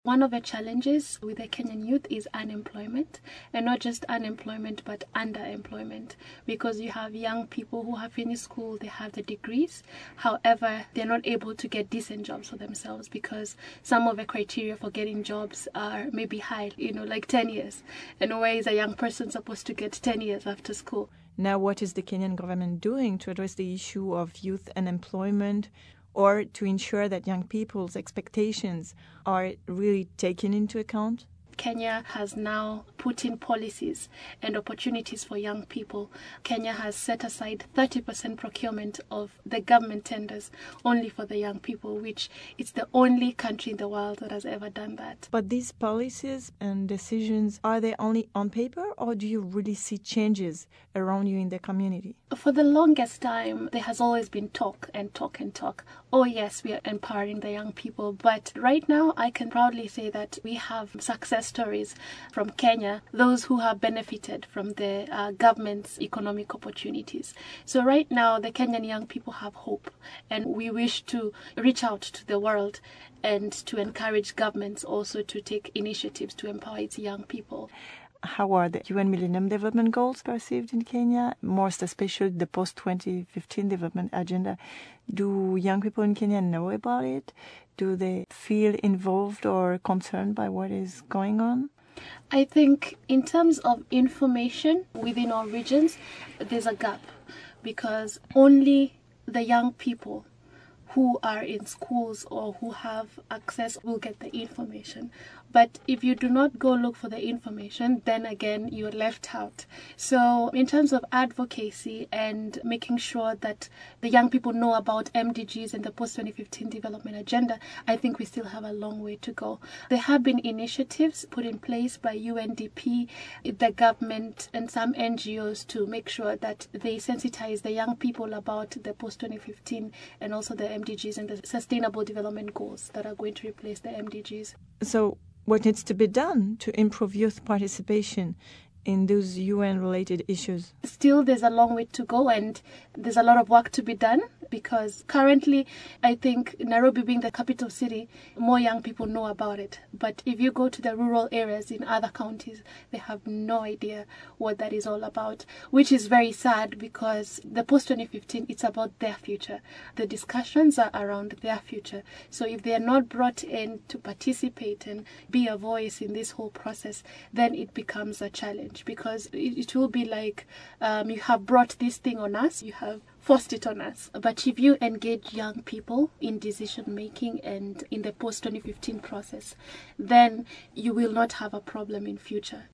One of the challenges with the Kenyan youth is unemployment, and not just unemployment, but underemployment, because you have young people who have finished school, they have the degrees, however, they're not able to get decent jobs for themselves because some of the criteria for getting jobs are maybe high, like 10 years. And where is a young person supposed to get 10 years after school? Now, what is the Kenyan government doing to address the issue of youth unemployment, or to ensure that young people's expectations are really taken into account? Kenya has now put in policies and opportunities for young people. Kenya has set aside 30% procurement of the government tenders only for the young people, which is the only country in the world that has ever done that. But these policies and decisions, are they only on paper, or do you really see changes around you in the community? For the longest time, there has always been talk and talk and talk. Oh yes, we are empowering the young people. But right now, I can proudly say that we have success stories from Kenya, those who have benefited from the government's economic opportunities. So right now, the Kenyan young people have hope, and we wish to reach out to the world and to encourage governments also to take initiatives to empower its young people. How are the UN Millennium Development Goals perceived in Kenya, most especially the post-2015 development agenda? Do young people in Kenya know about it? Do they feel involved or concerned by what is going on? I think in terms of information within our regions, there's a gap because only the young people who are in schools or who have access will get the information. But if you do not go look for the information, then again, you're left out. So in terms of advocacy and making sure that the young people know about MDGs and the post-2015 development agenda, I think we still have a long way to go. There have been initiatives put in place by UNDP, the government, and some NGOs to make sure that they sensitize the young people about the post-2015 and also the MDGs and the Sustainable Development Goals that are going to replace the MDGs. So what needs to be done to improve youth participation in those UN-related issues? Still, there's a long way to go, and there's a lot of work to be done because currently, I think Nairobi being the capital city, more young people know about it. But if you go to the rural areas in other counties, they have no idea what that is all about, which is very sad because the post-2015, it's about their future. The discussions are around their future. So if they are not brought in to participate and be a voice in this whole process, then it becomes a challenge because it will be like you have brought this thing on us, you have forced it on us. But if you engage young people in decision making and in the post-2015 process, then you will not have a problem in future.